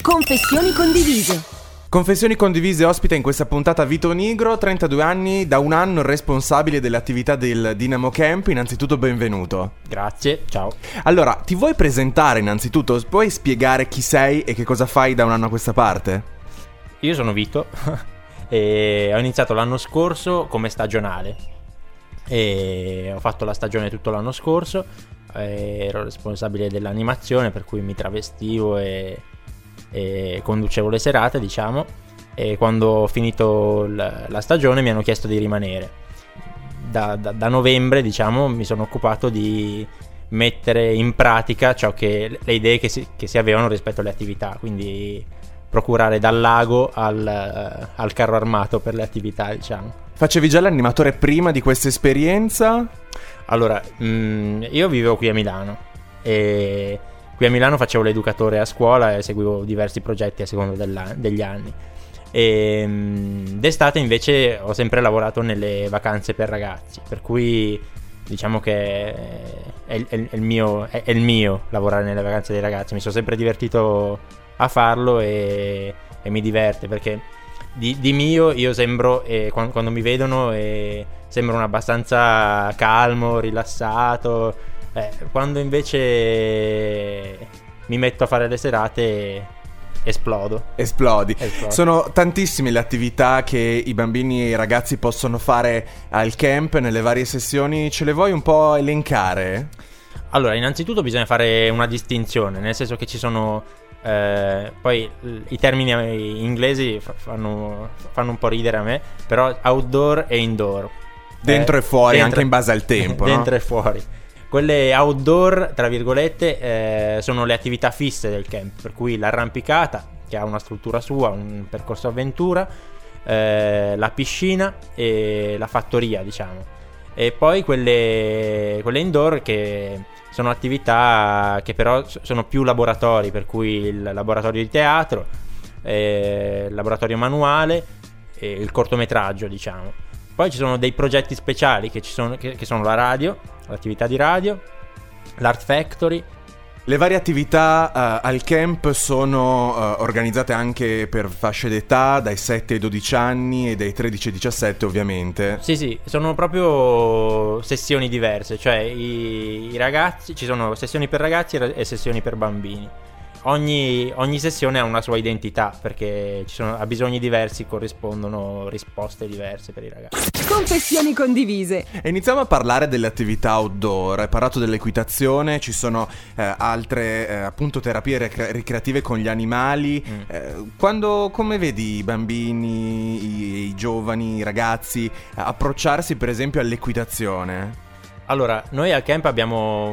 Confessioni condivise. Confessioni condivise ospita in questa puntata Vito Nigro, 32 anni, da un anno responsabile delle attività del Dynamo Camp. Innanzitutto benvenuto. Grazie, ciao. Allora, ti vuoi presentare innanzitutto? Puoi spiegare chi sei e che cosa fai da un anno a questa parte? Io sono Vito e ho iniziato l'anno scorso come stagionale e ho fatto la stagione tutto l'anno scorso, ero responsabile dell'animazione, per cui mi travestivo e conducevo le serate, diciamo, e quando ho finito la stagione mi hanno chiesto di rimanere. Da novembre, diciamo, mi sono occupato di mettere in pratica le idee che si avevano rispetto alle attività, quindi procurare dal lago al carro armato per le attività, diciamo. Facevi già l'animatore prima di questa esperienza? Allora, io vivevo qui a Milano e qui a Milano facevo l'educatore a scuola e seguivo diversi progetti a seconda degli anni. E d'estate invece ho sempre lavorato nelle vacanze per ragazzi, per cui diciamo che è il mio lavorare nelle vacanze dei ragazzi. Mi sono sempre divertito a farlo e mi diverte, perché di mio io sembro, quando mi vedono, sembro abbastanza calmo, rilassato. Quando invece mi metto a fare le serate esplodi. Sono tantissime le attività che i bambini e i ragazzi possono fare al camp nelle varie sessioni. Ce le vuoi un po' elencare? Allora, innanzitutto bisogna fare una distinzione, nel senso che ci sono poi i termini inglesi fanno un po' ridere a me, però outdoor e indoor, dentro e fuori, anche in base al tempo, dentro no? e fuori. Quelle outdoor, tra virgolette, sono le attività fisse del camp, per cui l'arrampicata, che ha una struttura sua, un percorso avventura, la piscina e la fattoria, diciamo. E poi quelle indoor, che sono attività che però sono più laboratori, per cui il laboratorio di teatro, il laboratorio manuale e il cortometraggio, diciamo. Poi ci sono dei progetti speciali che sono la radio, l'attività di radio, l'Art Factory. Le varie attività al camp sono organizzate anche per fasce d'età, dai 7 ai 12 anni e dai 13 ai 17 ovviamente. Sì, sono proprio sessioni diverse, cioè i ragazzi, ci sono sessioni per ragazzi e sessioni per bambini. Ogni sessione ha una sua identità, perché a bisogni diversi corrispondono risposte diverse per i ragazzi. Confessioni condivise. E iniziamo a parlare delle attività outdoor. Hai parlato dell'equitazione, ci sono altre appunto terapie ricreative con gli animali. Come vedi i bambini, i giovani, i ragazzi approcciarsi per esempio all'equitazione? Allora, noi al camp abbiamo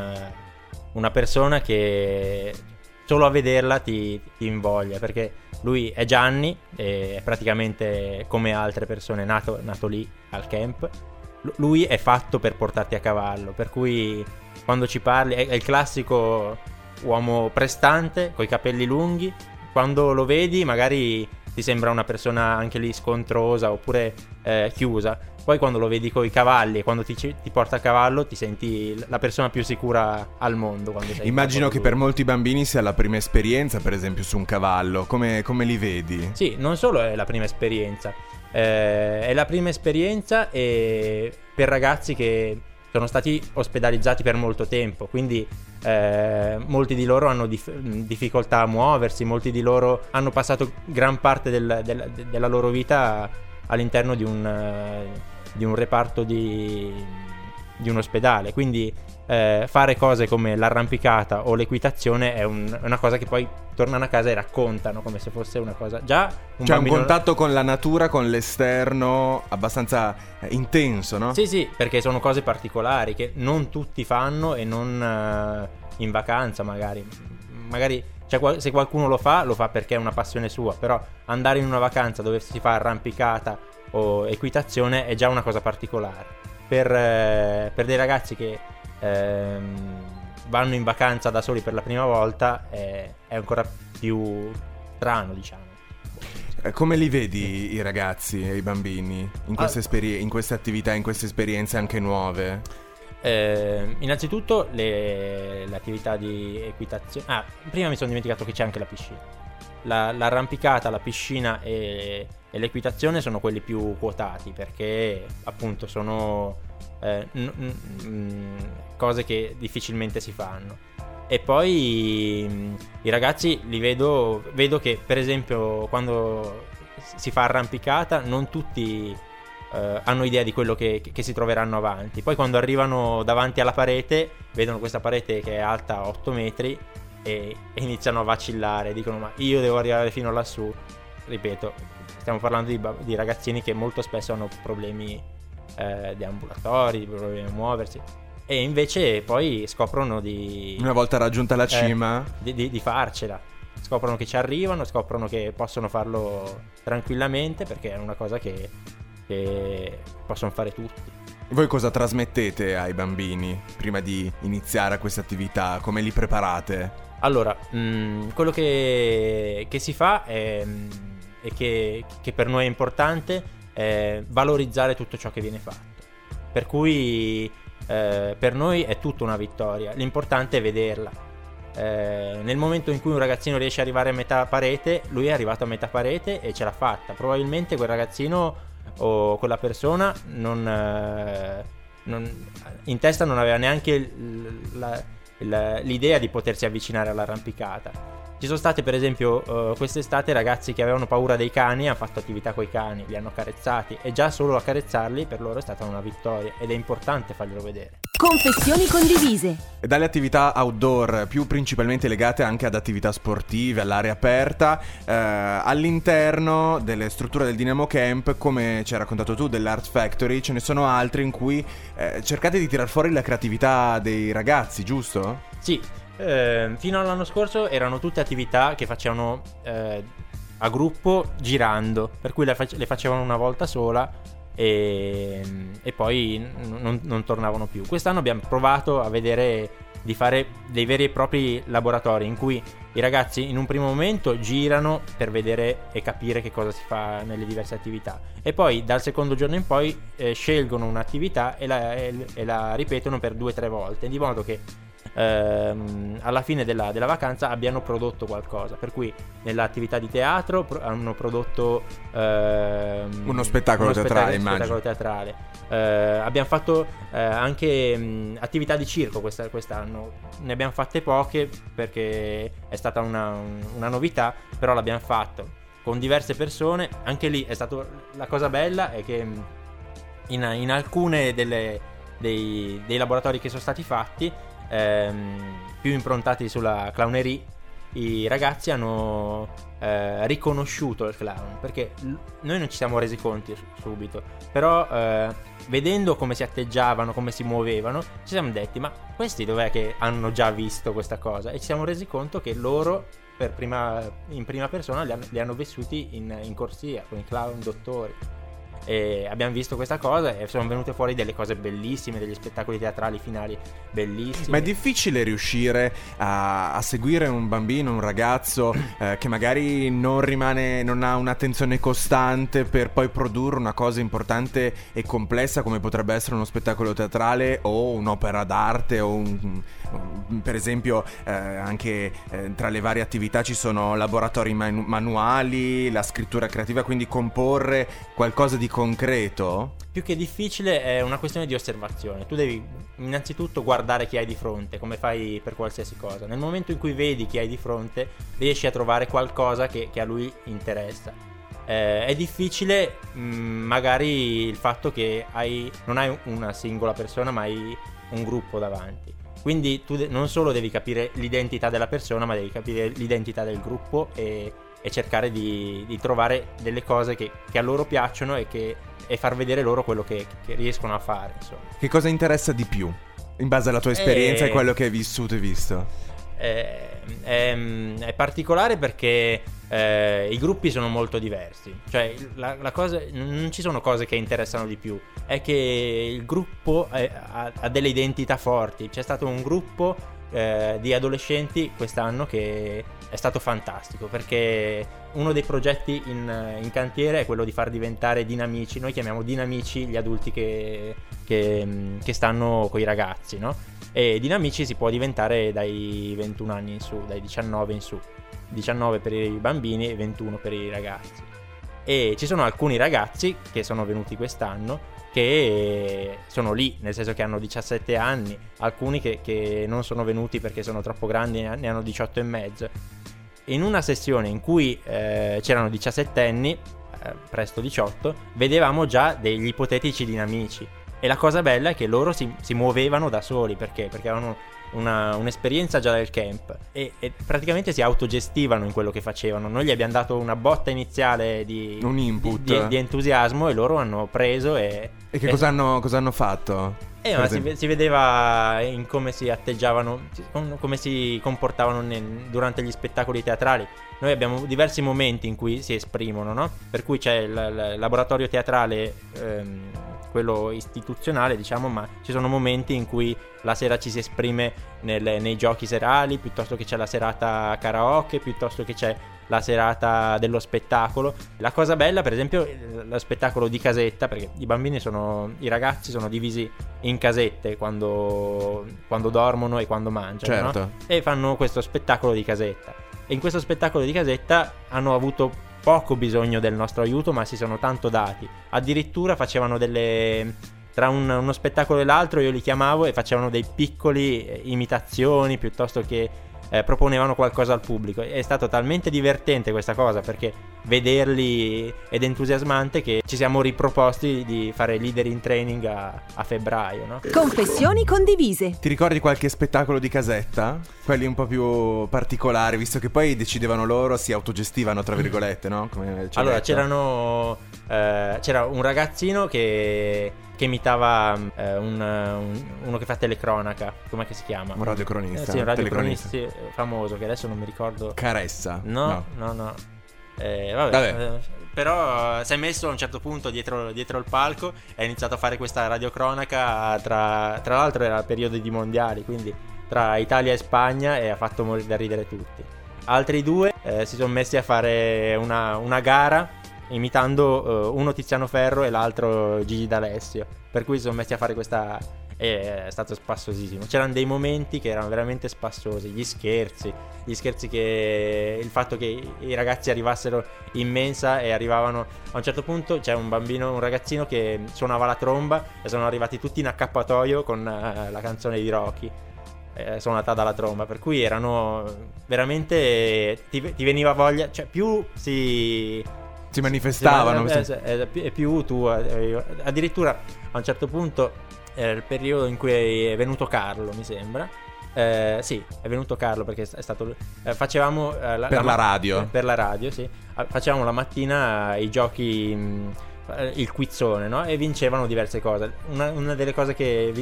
una persona che solo a vederla ti invoglia, perché lui è Gianni, è praticamente come altre persone nato lì al camp. Lui è fatto per portarti a cavallo, per cui quando ci parli è il classico uomo prestante coi capelli lunghi. Quando lo vedi magari ti sembra una persona anche lì scontrosa oppure chiusa. Poi quando lo vedi coi cavalli e quando ti porta a cavallo ti senti la persona più sicura al mondo. Immagino che per molti bambini sia la prima esperienza, per esempio, su un cavallo. Come li vedi? Sì, non solo è la prima esperienza, è la prima esperienza per ragazzi che sono stati ospedalizzati per molto tempo, quindi molti di loro hanno difficoltà a muoversi, molti di loro hanno passato gran parte della loro vita all'interno di un reparto di un ospedale, quindi fare cose come l'arrampicata o l'equitazione è una cosa che poi tornano a casa e raccontano come se fosse una cosa già c'è un contatto con la natura, con l'esterno abbastanza intenso, no? Sì, perché sono cose particolari che non tutti fanno, e non in vacanza magari se qualcuno lo fa perché è una passione sua, però andare in una vacanza dove si fa arrampicata o equitazione è già una cosa particolare. Per dei ragazzi che vanno in vacanza da soli per la prima volta è ancora più strano, diciamo. Come li vedi i ragazzi e i bambini in queste attività, in queste esperienze anche nuove? Innanzitutto le attività di equitazione. Prima mi sono dimenticato che c'è anche la piscina. l'arrampicata, la piscina e l'equitazione sono quelli più quotati, perché appunto sono cose che difficilmente si fanno. E poi i ragazzi li vedo che per esempio quando si fa arrampicata non tutti hanno idea di quello che si troveranno avanti. Poi quando arrivano davanti alla parete, vedono questa parete che è alta 8 metri e iniziano a vacillare, dicono ma io devo arrivare fino lassù. Ripeto, stiamo parlando di ragazzini che molto spesso hanno problemi deambulatori, problemi a muoversi, e invece poi scoprono una volta raggiunta la cima di farcela, scoprono che ci arrivano, scoprono che possono farlo tranquillamente, perché è una cosa che possono fare tutti. Voi cosa trasmettete ai bambini prima di iniziare a queste attività? Come li preparate? Allora, quello che si fa e che per noi è importante è valorizzare tutto ciò che viene fatto. Per cui per noi è tutta una vittoria, l'importante è vederla. Nel momento in cui un ragazzino riesce ad arrivare a metà parete, lui è arrivato a metà parete e ce l'ha fatta. Probabilmente quel ragazzino o quella persona in testa non aveva neanche l'idea di potersi avvicinare all'arrampicata. Ci sono state per esempio quest'estate ragazzi che avevano paura dei cani, hanno fatto attività coi cani, li hanno accarezzati, e già solo accarezzarli per loro è stata una vittoria, ed è importante farglielo vedere. Confessioni condivise. E dalle attività outdoor, più principalmente legate anche ad attività sportive, all'aria aperta, all'interno delle strutture del Dynamo Camp, come ci hai raccontato tu, dell'Art Factory, ce ne sono altri in cui cercate di tirar fuori la creatività dei ragazzi, giusto? Sì, fino all'anno scorso erano tutte attività che facevano a gruppo girando, per cui le facevano una volta sola e poi non tornavano più. Quest'anno abbiamo provato a vedere di fare dei veri e propri laboratori in cui i ragazzi in un primo momento girano per vedere e capire che cosa si fa nelle diverse attività, e poi dal secondo giorno in poi scelgono un'attività e la ripetono per 2 o 3 volte, di modo che alla fine della vacanza abbiano prodotto qualcosa. Per cui nell'attività di teatro hanno prodotto uno spettacolo teatrale. Abbiamo fatto anche attività di circo quest'anno. Ne abbiamo fatte poche perché è stata una novità, però l'abbiamo fatto con diverse persone. Anche lì è stato, la cosa bella è che in alcune dei laboratori che sono stati fatti, più improntati sulla clownerie, i ragazzi hanno riconosciuto il clown, perché noi non ci siamo resi conti subito, però vedendo come si atteggiavano, come si muovevano, ci siamo detti ma questi dov'è che hanno già visto questa cosa, e ci siamo resi conto che loro in prima persona li hanno vissuti in corsia con i clown dottori. E abbiamo visto questa cosa e sono venute fuori delle cose bellissime, degli spettacoli teatrali finali bellissimi. Ma è difficile riuscire a seguire un bambino, un ragazzo che magari non ha un'attenzione costante, per poi produrre una cosa importante e complessa come potrebbe essere uno spettacolo teatrale o un'opera d'arte o per esempio anche tra le varie attività ci sono laboratori manuali, la scrittura creativa, quindi comporre qualcosa di concreto? Più che difficile è una questione di osservazione. Tu devi innanzitutto guardare chi hai di fronte, come fai per qualsiasi cosa. Nel momento in cui vedi chi hai di fronte, riesci a trovare qualcosa che a lui interessa. È difficile magari il fatto che non hai una singola persona, ma hai un gruppo davanti. Quindi tu non solo devi capire l'identità della persona, ma devi capire l'identità del gruppo e cercare di trovare delle cose che a loro piacciono e far vedere loro quello che riescono a fare, insomma. Che cosa interessa di più in base alla tua esperienza e quello che hai vissuto e visto? È particolare perché i gruppi sono molto diversi. Cioè la cosa, non ci sono cose che interessano di più, è che il gruppo ha delle identità forti. C'è stato un gruppo di adolescenti quest'anno che è stato fantastico, perché uno dei progetti in cantiere è quello di far diventare dinamici. Noi chiamiamo dinamici gli adulti che stanno coi ragazzi, no? E dinamici si può diventare dai 21 anni in su, dai 19 in su. 19 per i bambini e 21 per i ragazzi. E ci sono alcuni ragazzi che sono venuti quest'anno che sono lì, nel senso che hanno 17 anni, alcuni che non sono venuti perché sono troppo grandi, ne hanno 18 e mezzo. In una sessione in cui c'erano 17enni, presto 18, vedevamo già degli ipotetici dinamici. E la cosa bella è che loro si muovevano da soli. Perché avevano un'esperienza già del camp e praticamente si autogestivano in quello che facevano. Noi gli abbiamo dato una botta iniziale un input di entusiasmo, e loro hanno preso e che cosa hanno fatto? Ma si vedeva in come si atteggiavano, come si comportavano durante gli spettacoli teatrali. Noi abbiamo diversi momenti in cui si esprimono, no? Per cui c'è il laboratorio teatrale, quello istituzionale, diciamo, ma ci sono momenti in cui la sera ci si esprime nei giochi serali, piuttosto che c'è la serata karaoke, piuttosto che c'è la serata dello spettacolo. La cosa bella, per esempio, lo spettacolo di casetta, perché i ragazzi sono divisi in casette quando dormono e quando mangiano, certo, no? E fanno questo spettacolo di casetta. E in questo spettacolo di casetta hanno avuto poco bisogno del nostro aiuto, ma si sono tanto dati. Addirittura facevano tra uno spettacolo e l'altro io li chiamavo e facevano dei piccoli imitazioni, piuttosto che proponevano qualcosa al pubblico. È stato talmente divertente questa cosa, perché vederli ed entusiasmante, che ci siamo riproposti di fare leader in training a febbraio, no? Confessioni condivise. Ti ricordi qualche spettacolo di casetta? Quelli un po' più particolari, visto che poi decidevano loro, si autogestivano tra virgolette, no? Come allora c'era un ragazzino che imitava uno che fa telecronaca. Com'è che si chiama? Un radiocronista. Sì, un radiocronista famoso, che adesso non mi ricordo. Caressa. No. Vabbè. Però si è messo a un certo punto dietro il palco e ha iniziato a fare questa radiocronaca. Tra l'altro era periodo di mondiali, quindi tra Italia e Spagna, e ha fatto morire da ridere tutti. Altri due si sono messi a fare una gara imitando uno Tiziano Ferro e l'altro Gigi D'Alessio, per cui si sono messi a fare questa. È stato spassosissimo. C'erano dei momenti che erano veramente spassosi, gli scherzi che il fatto che i ragazzi arrivassero in mensa e arrivavano a un certo punto, c'è un ragazzino che suonava la tromba e sono arrivati tutti in accappatoio con la canzone di Rocky suonata dalla tromba, per cui erano veramente ti veniva voglia, cioè più si manifestavano, e più tu addirittura a un certo punto era il periodo in cui è venuto Carlo, mi sembra. Sì, è venuto Carlo, perché è stato facevamo per la radio. Per la radio, sì. Facevamo la mattina i giochi, il quizzone, no? E vincevano diverse cose. Una delle cose che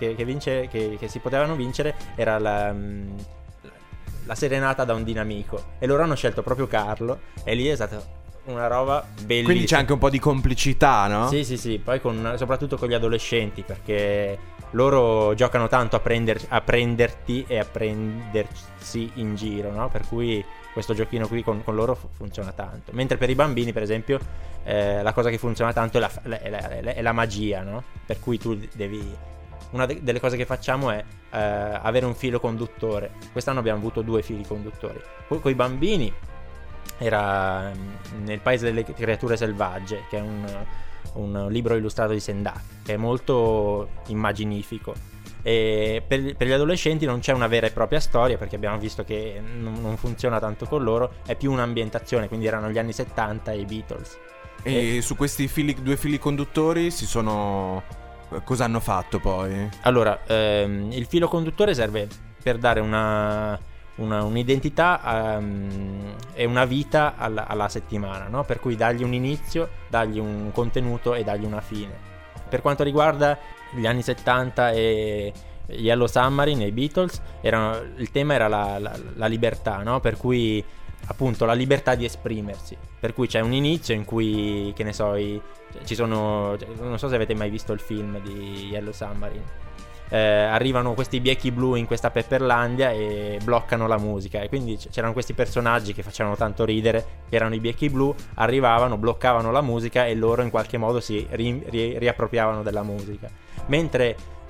si potevano vincere era la serenata da un dinamico, e loro hanno scelto proprio Carlo, e lì è stata una roba bellissima. Quindi c'è anche un po' di complicità, no? Sì, poi soprattutto con gli adolescenti, perché loro giocano tanto a prenderti e a prendersi in giro, no? Per cui questo giochino qui con loro funziona tanto. Mentre per i bambini, per esempio, la cosa che funziona tanto è la magia, no? Per cui tu devi. Una delle cose che facciamo è avere un filo conduttore. Quest'anno abbiamo avuto 2 fili conduttori. Poi con i bambini era Nel Paese delle Creature Selvagge, che è un libro illustrato di Sendak, che è molto immaginifico. E per gli adolescenti non c'è una vera e propria storia, perché abbiamo visto che non funziona tanto con loro, è più un'ambientazione, quindi erano gli anni 70 e i Beatles. E su questi 2 fili conduttori cosa hanno fatto poi? Allora, il filo conduttore serve per dare un'identità e una vita alla settimana, no? Per cui dargli un inizio, dargli un contenuto e dargli una fine. Per quanto riguarda gli anni 70 e Yellow Submarine e i Beatles, il tema era la libertà, no? Per cui appunto la libertà di esprimersi. Per cui c'è un inizio in cui, che ne so, ci sono, non so se avete mai visto il film di Yellow Submarine. Arrivano questi biechi blu in questa Pepperlandia e bloccano la musica, e quindi c'erano questi personaggi che facevano tanto ridere, che erano i biechi blu, arrivavano, bloccavano la musica e loro in qualche modo si riappropriavano della musica. Mentre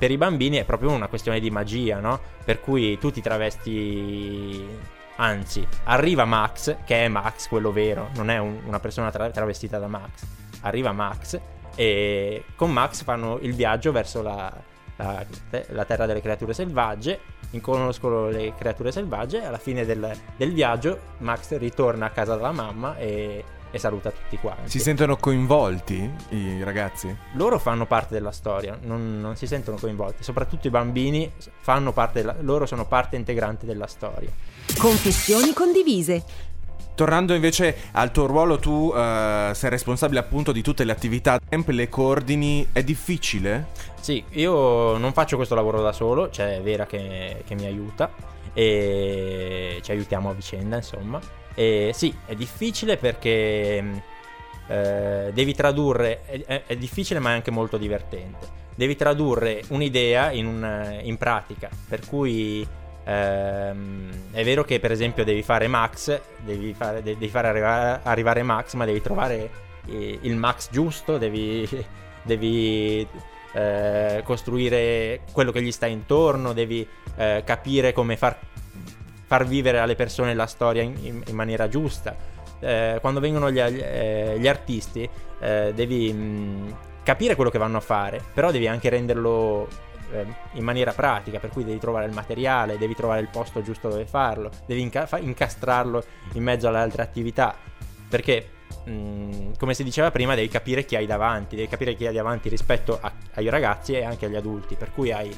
per i bambini è proprio una questione di magia, no? Per cui tu ti travesti, anzi, arriva Max, che è Max, quello vero, non è una persona travestita da Max. Arriva Max e con Max fanno il viaggio verso la terra delle creature selvagge, conoscono le creature selvagge e alla fine del viaggio Max ritorna a casa dalla mamma e saluta tutti quanti. Si sentono coinvolti i ragazzi? Loro fanno parte della storia, non si sentono coinvolti, soprattutto i bambini fanno parte loro sono parte integrante della storia. Confessioni condivise. Tornando invece al tuo ruolo, tu sei responsabile appunto di tutte le attività, le coordini, è difficile? Sì, io non faccio questo lavoro da solo, c'è Vera che mi aiuta e ci aiutiamo a vicenda, insomma. E sì, è difficile perché devi tradurre, è difficile ma è anche molto divertente. Devi tradurre un'idea in pratica, per cui è vero che per esempio devi fare Max, devi fare arrivare Max, ma devi trovare il Max giusto, devi costruire quello che gli sta intorno, devi capire come far vivere alle persone la storia in maniera giusta. Quando vengono gli artisti devi capire quello che vanno a fare, però devi anche renderlo in maniera pratica, per cui devi trovare il materiale, devi trovare il posto giusto dove farlo, devi incastrarlo in mezzo alle altre attività, perché come si diceva prima devi capire chi hai davanti rispetto ai ragazzi e anche agli adulti, per cui hai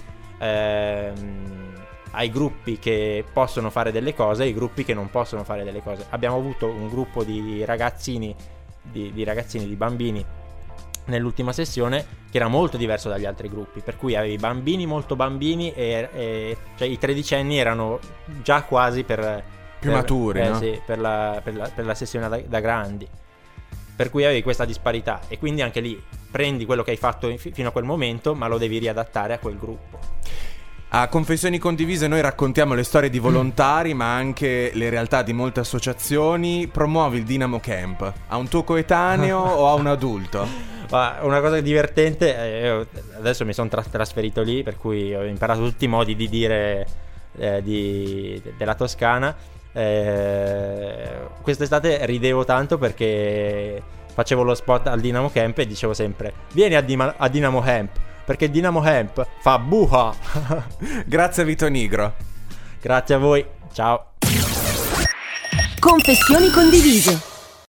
gruppi che possono fare delle cose e i gruppi che non possono fare delle cose. Abbiamo avuto un gruppo di ragazzini, di bambini nell'ultima sessione che era molto diverso dagli altri gruppi, per cui avevi bambini molto bambini e cioè i tredicenni erano già quasi più maturi, no? Sì, per la sessione da grandi, per cui avevi questa disparità e quindi anche lì prendi quello che hai fatto fino a quel momento ma lo devi riadattare a quel gruppo. A Confessioni Condivise noi raccontiamo le storie di volontari ma anche le realtà di molte associazioni. Promuovi il Dynamo Camp a un tuo coetaneo o a un adulto? Una cosa divertente, io adesso mi sono trasferito lì, per cui ho imparato tutti i modi di dire della Toscana. Quest'estate ridevo tanto perché facevo lo spot al Dynamo Camp e dicevo sempre: vieni a Dynamo Camp, perché il Dynamo Camp fa buha. Grazie a Vito Nigro. Grazie a voi, ciao. Confessioni condivise.